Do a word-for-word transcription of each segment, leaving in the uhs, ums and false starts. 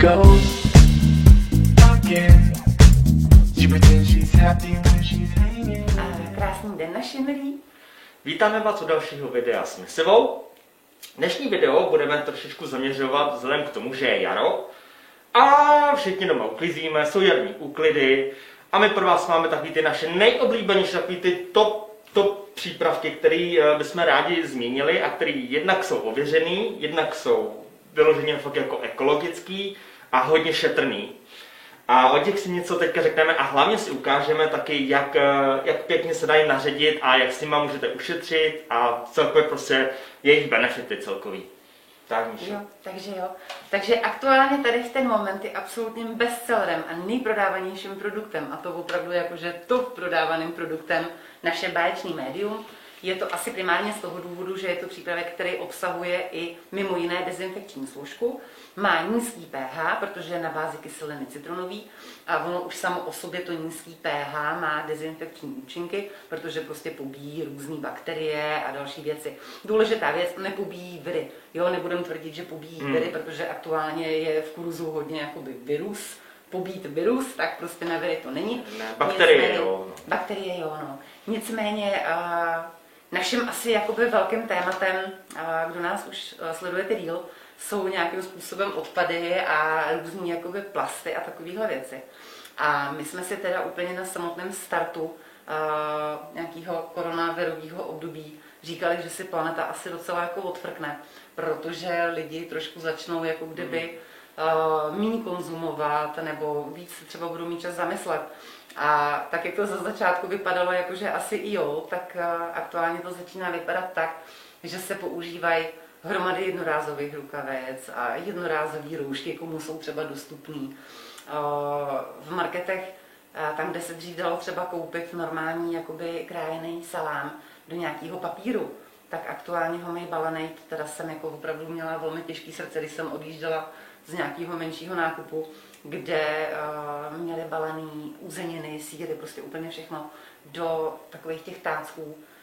goes again. She pretends she's happy when she's hanging. Krásný den, naši milí. Vítáme vás u dalšího videa s Misivou. Dnešní video budeme trošičku zaměřovat vzhledem k tomu, že je jaro a všichni doma uklízíme, jsou jarní úklidy a my pro vás máme takový ty naše nejoblíbenější, takový ty top, top přípravky, které bychom rádi změnili a které jednak jsou ověřený, jednak jsou vyloženě fakt jako ekologický a hodně šetrný. A o těch si něco teďka řekneme a hlavně si ukážeme taky, jak, jak pěkně se dají naředit a jak s nima můžete ušetřit a celkově prostě jejich benefity celkový. Tak, jo, takže jo. Takže aktuálně tady v ten moment je absolutním bestsellerem a nejprodávanějším produktem, a to opravdu jakože top prodávaným produktem, naše báječný médium. Je to asi primárně z toho důvodu, že je to přípravek, který obsahuje i mimo jiné dezinfekční složku. Má nízký pH, protože je na bázi kyseliny citronový a ono už samo o sobě to nízký pH má dezinfekční účinky, protože prostě pobíjí různé bakterie a další věci. Důležitá věc, nepobíjí viry. Jo, nebudem tvrdit, že pobíjí hmm. viry, protože aktuálně je v kurzu hodně jakoby virus. Pobít virus, tak prostě na viry to není. Ne, bakterie Nicméně, jo. No. Bakterie jo, no. Nicméně uh, naším asi jakoby velkým tématem, uh, kdo nás už uh, sledujete díl, jsou nějakým způsobem odpady a různý jakoby plasty a takovéhle věci. A my jsme si teda úplně na samotném startu uh, nějakého koronavirového období říkali, že si planeta asi docela jako odfrkne, protože lidi trošku začnou jako kdyby uh, méně konzumovat nebo víc třeba budou mít čas zamyslet. A tak jak to za začátku vypadalo, jakože asi i jo, tak uh, aktuálně to začíná vypadat tak, že se používají hromady jednorázových rukavec a jednorázové roušky, komu jsou třeba dostupný. V marketech, tam, kde se dřív dalo třeba koupit normální jakoby krájený salám do nějakého papíru, tak aktuálně ho mají balený. Teda jsem jako opravdu měla velmi těžký srdce, když jsem odjížděla z nějakého menšího nákupu, kde uh, měli balený uzeniny, sýry, prostě úplně všechno do takových těch tácků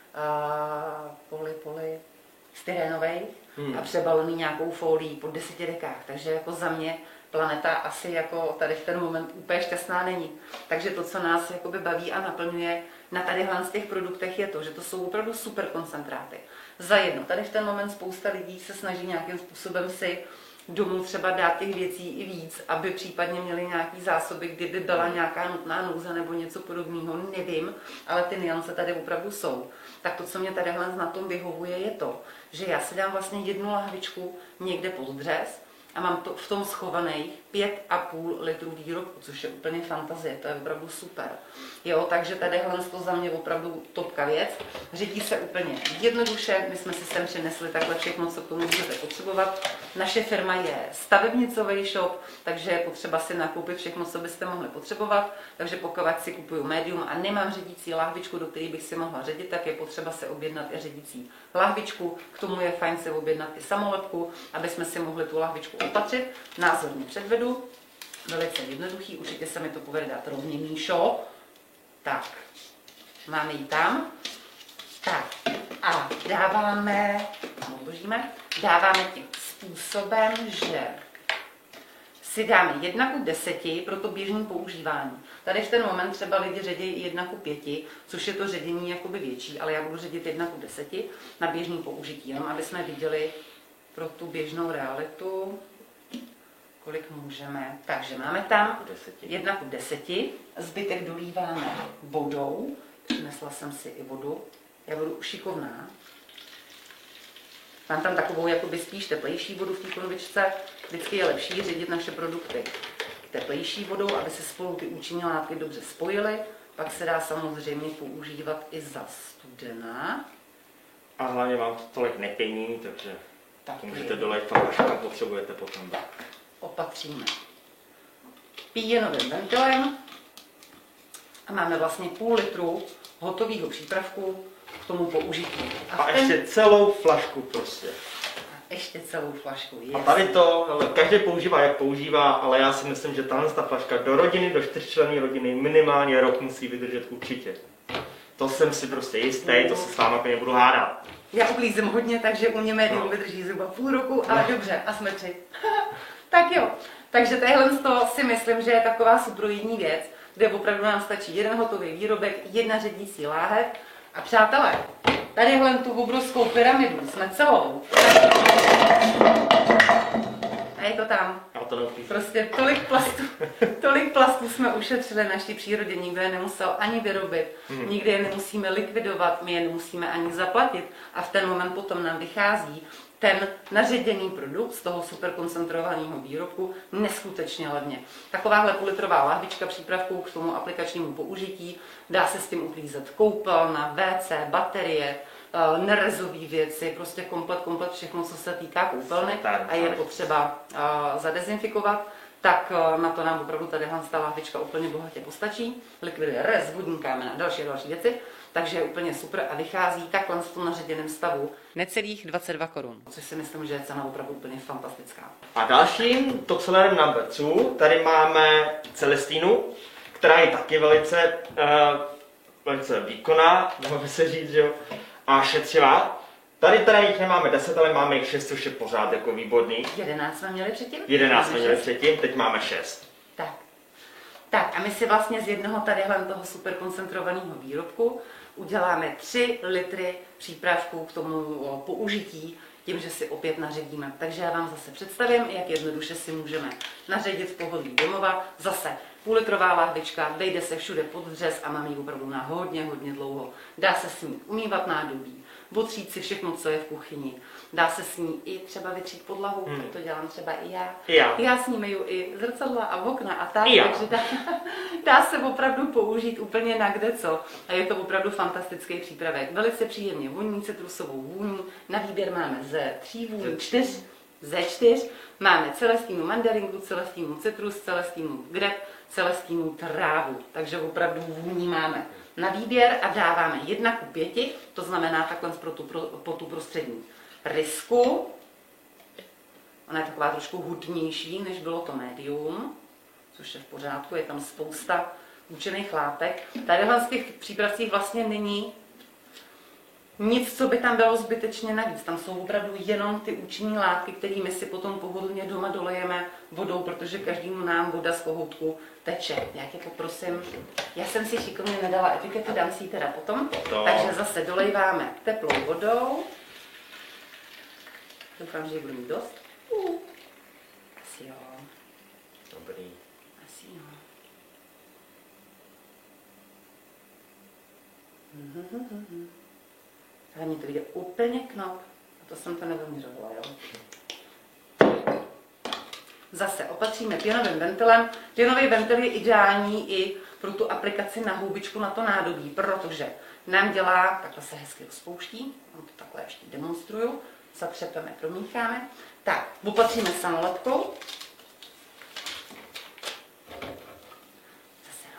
uh, poli, poli, styrénovej hmm. a přebalený nějakou folií po deseti dekách. Takže jako za mě planeta asi jako tady v ten moment úplně šťastná není. Takže to, co nás jakoby baví a naplňuje na tadyhle z těch produktech je to, že to jsou opravdu super koncentráty. Za jedno, tady v ten moment spousta lidí se snaží nějakým způsobem si domů třeba dát těch věcí i víc, aby případně měli nějaký zásoby, kdyby byla nějaká nutná nouze nebo něco podobného, nevím, ale ty nuance tady opravdu jsou. Tak to, co mě tady na tom vyhovuje, je to, že já si dám vlastně jednu lahvičku někde pod dřez a mám to v tom schovaných pět a půl litru výrobku, což je úplně fantazie, to je opravdu super. Jo, takže tady to za mě opravdu topka věc. Řídí se úplně jednoduše, my jsme si sem přinesli takhle všechno, co k tomu můžete potřebovat. Naše firma je stavebnicový shop, takže je potřeba si nakoupit všechno, co byste mohli potřebovat. Takže pokud si kupuju médium a nemám ředící lahvičku, do které bych si mohla ředit, tak je potřeba si objednat i ředící lahvičku. K tomu je fajn si objednat i samolepku, aby jsme si mohli tu lahvičku opatřit. Názorně předvedu. Velice jednoduchý, určitě se mi to povede dát rovně, Míšo. Tak, máme ji tam. Tak, a dáváme, odložíme, dáváme tím způsobem, že si dáme jedna ku deseti pro to běžné používání. Tady v ten moment třeba lidi ředí jedna ku pěti, což je to ředění jakoby větší, ale já budu ředit jedna ku deseti na běžné použití, jenom aby jsme viděli pro tu běžnou realitu, kolik můžeme. Takže máme tam jedna ku deseti, zbytek dolíváme vodou, přinesla jsem si i vodu, já budu šikovná. Mám tam takovou jakoby spíš teplejší vodu v té konvičce, vždycky je lepší ředit naše produkty teplejší vodou, aby se spolu ty účinné látky dobře spojily, pak se dá samozřejmě používat i za studená. A hlavně vám to tolik nepění, takže tak můžete dolejt tam, až tam potřebujete potom. Tak, opatříme píjenovým ventilem a máme vlastně půl litru hotového přípravku k tomu použití. A, a ještě ten... celou flašku prostě. A ještě celou flašku, jasný. A tady to, každý používá jak používá, ale já si myslím, že tahle ta flaška do rodiny, do čtyřčlenné rodiny minimálně rok musí vydržet určitě. To jsem si prostě jistý, to se s váma úplně budu hádat. Já uklízím hodně, takže u mě médium no. vydrží zhruba půl roku, ale no. dobře, a jsme tři. Tak jo, takže tadyhle z toho si myslím, že je taková subroidní věc, kde opravdu nám stačí jeden hotový výrobek, jedna ředící láhev. A přátelé, tadyhle tu obrovskou pyramidu jsme celou. A je to tam. A to neupíš. Prostě tolik plastů, tolik plastů jsme ušetřili naší přírodě, nikdo je nemusel ani vyrobit, hmm. nikdy je nemusíme likvidovat, my je nemusíme ani zaplatit a v ten moment potom nám vychází ten naředěný produkt z toho superkoncentrovaného výrobku neskutečně levně. Takováhle půlitrová lahvička přípravků k tomu aplikačnímu použití, dá se s tím uklízet koupelna, vé cé, baterie, nerezové věci, prostě komplet, komplet všechno, co se týká koupelny a je potřeba uh, zadezinfikovat, tak uh, na to nám opravdu tady ta lahvička úplně bohatě postačí. Likviduje rez, vodní kámen a další další věci, takže je úplně super a vychází takhle v tom naředěném stavu necelých dvacet dva korun, což si myslím, že je cena opravdu úplně fantastická. A dalším topsellerem number two, tady máme Celestínu, která je taky velice, uh, velice výkonná, dalo by se říct, že jo, a šetřivá. Tady teda jich nemáme deset, ale máme jich šest, což je pořád jako výborný. jedenáct jsme měli předtím? jedenáct jsme měli předtím, teď máme šest. Tak. Tak a my si vlastně z jednoho tadyhle toho super koncentrovaného výrobku uděláme tři litry přípravků k tomu použití, tím, že si opět naředíme. Takže já vám zase představím, jak jednoduše si můžeme naředit v pohodlí domova. Zase půlitrová lahvička, vejde se všude pod vřez a mám ji opravdu na hodně, hodně dlouho. Dá se s ní umývat nádobí, otřít si všechno, co je v kuchyni. Dá se s ní i třeba vytřít podlahu, hmm. to dělám třeba i já. já. Já s ní myju i zrcadla a okna a tak, já. takže dá, dá se opravdu použít úplně na kde co. A je to opravdu fantastický přípravek. Velice příjemně voní, citrusovou vůní. Na výběr máme ze tří vůní, čtyř, ze čtyř. Máme celestínu mandarinku, celestínu citrus, celestínu grep, celestínu trávu. Takže opravdu vůní máme na výběr a dáváme jedna ku pěti, to znamená takhle pro tu, pro, po tu prostřední rysku. Ona je taková trošku hutnější, než bylo to médium, což je v pořádku, je tam spousta účinných látek. Tadyhle z těch přípravcích vlastně není nic, co by tam bylo zbytečně navíc. Tam jsou opravdu jenom ty účinné látky, kterými si potom pohodlně doma dolejeme vodou, protože každému nám voda z kohoutku teče. Já tě poprosím, já jsem si šikovně nedala etikety, dám si ji teda potom. To. Takže zase dolejváme teplou vodou. Doufám, že ji budu mít dost. Uh. Asi jo. Dobrý. Asi jo. Ale mě to vyjde úplně knop. A to jsem to nevyměřovala, jo. Zase opatříme pěnovým ventilem. Pěnový ventil je ideální i pro tu aplikaci na houbičku na to nádobí, protože nám dělá, takhle se hezky rozpouští, vám to takhle ještě demonstruju, zatřepeme, promícháme. Tak, opatříme samolepkou. Zase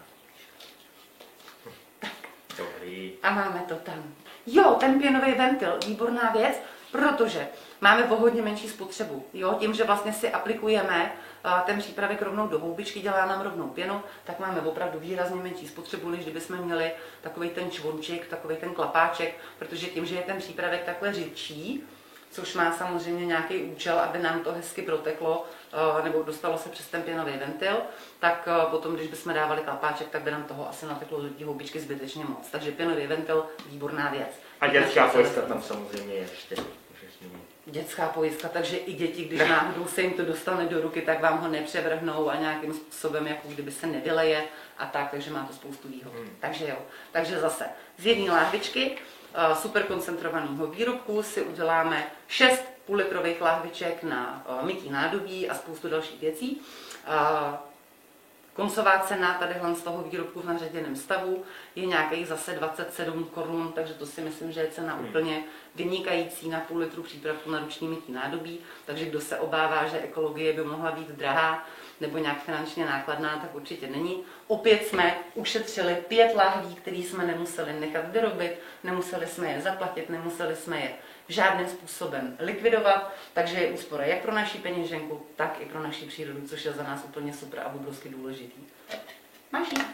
Dobrý. a máme to tam. Jo, ten pěnový ventil, výborná věc, protože máme o hodně menší spotřebu. Jo, tím, že vlastně si aplikujeme ten přípravek rovnou do houbičky, dělá nám rovnou pěnu, tak máme opravdu výrazně menší spotřebu, než kdybychom měli takový ten čvončik, takový ten klapáček, protože tím, že je ten přípravek takhle řidčí, což má samozřejmě nějaký účel, aby nám to hezky proteklo, nebo dostalo se přes ten pěnový ventil, tak potom, když bychom dávali klapáček, tak by nám toho asi nateklo do té houbičky zbytečně moc. Takže pěnový ventil, výborná věc. A dětská pojistka tam samozřejmě ještě. Dětská pojistka, takže i děti, když náhodou se jim to dostane do ruky, tak vám ho nepřevrhnou a nějakým způsobem, jako kdyby se nevyleje a tak, takže má to spoustu výhod. Hmm. Takže jo, takže zase z jedné láhvičky uh, super koncentrovaného výrobku si uděláme šest půllitrových láhviček na uh, mytí nádobí a spoustu dalších věcí. Uh, Koncová cena tadyhle z toho výrobku v naředěném stavu je nějakých zase dvacet sedm korun, takže to si myslím, že je cena hmm. úplně vynikající na půl litru přípravku na ruční mytí nádobí. Takže kdo se obává, že ekologie by mohla být drahá nebo nějak finančně nákladná, tak určitě není. Opět jsme ušetřili pět lahví, které jsme nemuseli nechat vyrobit, nemuseli jsme je zaplatit, nemuseli jsme je žádným způsobem likvidovat, takže je úspora jak pro naši peněženku, tak i pro naši přírodu, což je za nás úplně super a obrovsky důležitý. Máš ji?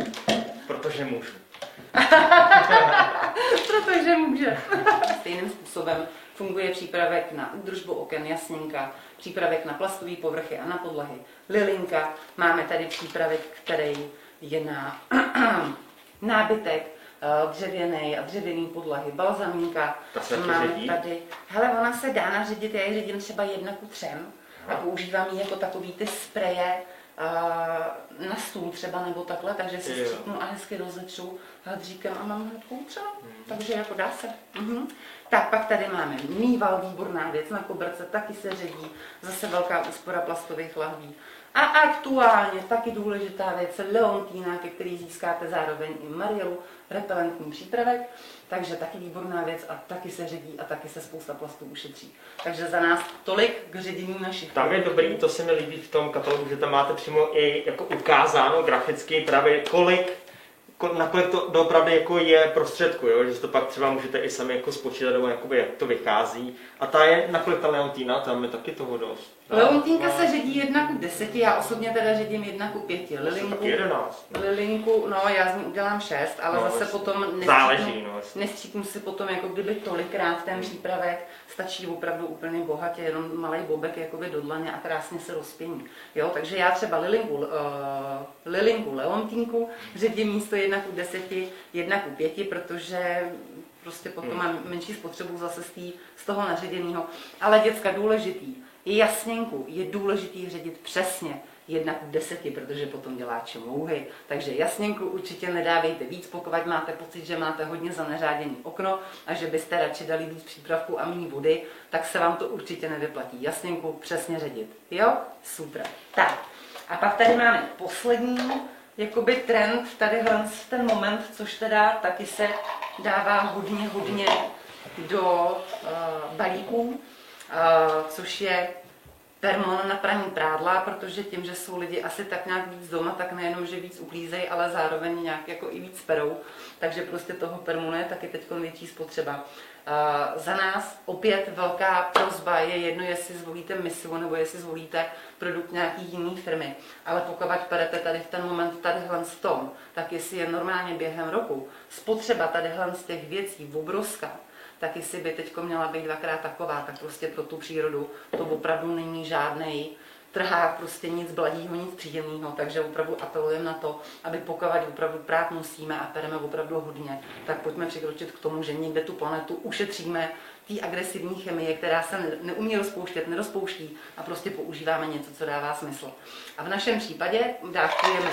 Protože můžu. Protože může. Stejným způsobem způsobem funguje přípravek na údržbu oken, jasněnka, přípravek na plastové povrchy a na podlahy, lilinka. Máme tady přípravek, který je na nábytek, dřevěný a dřevěný podlahy, balzamínka. Máme tady, hele, ona se dá naředit, já ji ředím třeba jedna ku třem a používám ji jako takový ty spreje na stůl třeba nebo takhle, takže si stříknu a hezky rozetřu hadříkem a mám hned třeba, hmm. takže jako dá se. Mhm. Tak pak tady máme mýval, výborná věc na koberce, taky se ředí, zase velká úspora plastových lahví. A aktuálně taky důležitá věc Leontina, ke který získáte zároveň i Marielu, repelentní přípravek, takže taky výborná věc a taky se ředí a taky se spousta plastů ušetří. Takže za nás tolik k ředění našich. Tam je dobrý, to se mi líbí v tom katalogu, že tam máte přímo i jako ukázáno graficky právě kolik, nakolik to doopravdy jako je prostředku, jo? Že to pak třeba můžete i sami jako spočítat, nebo jakoby, jak to vychází. A ta je, nakolik ta Leontina, tam je taky toho dost. Leontínka se ředí jedna ku deseti, já osobně teda ředím jedna ku pěti. Lilinku, jedenáct. Lilinku, no já z ní udělám šest, ale no, zase potom záleží, no, nestříknu si potom jako kdyby tolikrát ten přípravek, stačí opravdu úplně bohatě, jenom malej bobek jakoby do dlaně a krásně se rozpění. Jo, takže já třeba Lilinku, uh, Lilinku, Leontínku ředím místo jedna ku deseti, jedna ku pěti, protože prostě potom hmm. mám menší spotřebu zase z, tý, z toho naředěného. Ale děcka, důležitý, jasněnku je důležitý ředit přesně jedna ku deseti, protože potom dělá čemouhy. Takže jasněnku určitě nedávejte víc, pokud máte pocit, že máte hodně zaneřáděný okno a že byste radši dali víc přípravku a méně vody, tak se vám to určitě nevyplatí. Jasněnku přesně ředit. Jo? Super. Tak. A pak tady máme poslední jakoby trend, tadyhle ten moment, což teda taky se dává hodně, hodně do uh, balíků, uh, což je permon na praní prádla, protože tím, že jsou lidi asi tak nějak víc doma, tak nejenom, že víc uklízejí, ale zároveň nějak jako i víc perou, takže prostě toho permonu je taky teď větší spotřeba. Uh, za nás opět velká prosba je jedno, jestli zvolíte Misu nebo jestli zvolíte produkt nějaký jiný firmy, ale pokud perete tady v ten moment tadyhle z tom, tak jestli je normálně během roku spotřeba tadyhle z těch věcí obrovská, tak jestli by teď měla být dvakrát taková, tak prostě pro tu přírodu to opravdu není žádnej trhák, prostě nic bladího, nic příjemného, takže opravdu apelujeme na to, aby pokud opravdu prát musíme a pereme opravdu hodně, tak pojďme přikročit k tomu, že někde tu planetu ušetříme té agresivní chemie, která se neumí rozpouštět, nerozpouští a prostě používáme něco, co dává smysl. A v našem případě dávkujeme,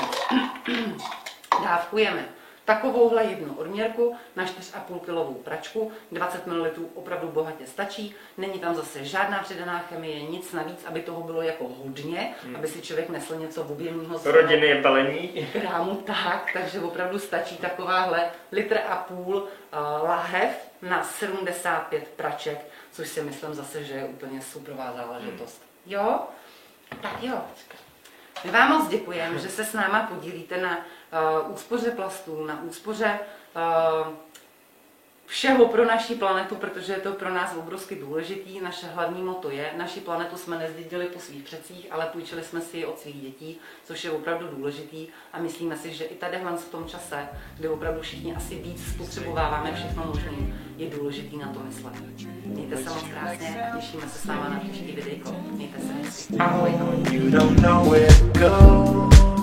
dávkujeme takovouhle jednu odměrku na čtyři a půl kilovou pračku, dvacet mililitrů opravdu bohatě stačí, není tam zase žádná přidaná chemie, nic navíc, aby toho bylo jako hodně, hmm. aby si člověk nesl něco objemného. Rodiny je balení. Krámu tak, takže opravdu stačí takováhle litr a půl uh, lahev na sedmdesát pět praček, což si myslím zase, že je úplně superová záležitost. Hmm. Jo? Tak jo. My vám moc děkujeme, že se s náma podílíte na uh, úspoře plastů, na úspoře uh, všeho pro naši planetu, protože je to pro nás obrovsky důležitý. Naše hlavní motto je, naši planetu jsme nezdědili po svých předcích, ale půjčili jsme si ji od svých dětí, což je opravdu důležitý a myslíme si, že i tadyhle v tom čase, kdy opravdu všichni asi víc spotřebováváme všechno možné, je důležitý na to myslet. Mějte se moc krásně a těšíme se s váma na příští videjko. Mějte se hezky. Ahoj. You don't know where to go.